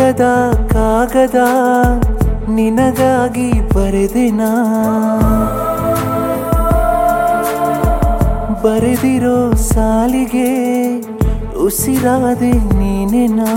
ಕಾಗದ ಕಾಗದ ನಿನಗಾಗಿ ಬರೆದೆನಾ ಬರೆದಿರೋ ಸಾಲಿಗೆ ಉಸಿರಾದೆ ನೀನೆನಾ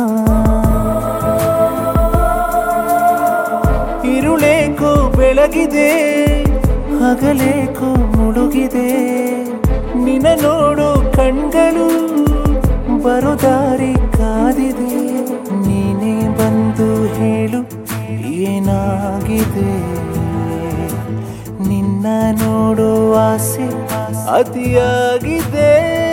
ಇರುಳೇಕೋ ಬೆಳಗಿದೆ ಹಗಲೇಕೋ ಮುಳುಗಿದೆ ನಿನ ನೋಡೋ ಕಣ್ಗಳು ಬರೋ ದಾರಿ ಕಾದಿದೆ ನೀನೇ ಬಂದು ಹೇಳು ಏನಾಗಿದೆ ನಿನ್ನ ನೋಡೋ ಆಸೆ ಅತಿಯಾಗಿದೆ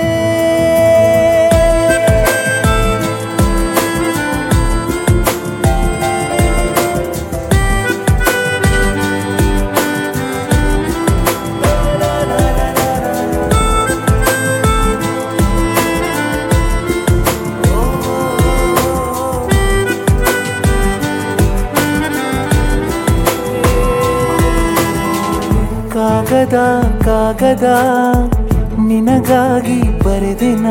ಕಾಗದ ಕಾಗದ ನಿನಗಾಗಿ ಬರೆದೆನಾ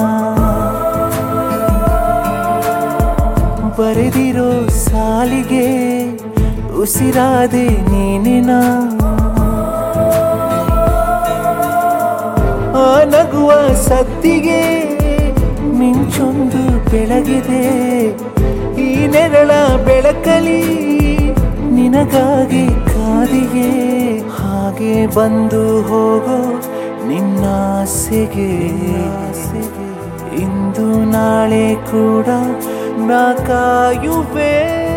ಬರೆದಿರೋ ಸಾಲಿಗೆ ಉಸಿರಾದೆ ನೀನೆನಾ ಆ ನಗುವ ಸತ್ತಿಗೆ ಮಿಂಚೊಂದು ಬೆಳಗಿದೆ ಈ ನೆರಳ ಬೆಳಕಲಿ ನಿನಗಾಗಿ ಕಾದಿಗೆ ಹಾಗೆ ಬಂದು ಹೋಗೋ ನಿನ್ನಾಸೆಗೆ ಇಂದು ನಾಳೆ ಕೂಡ ನಾ ಕಾಯುವೆ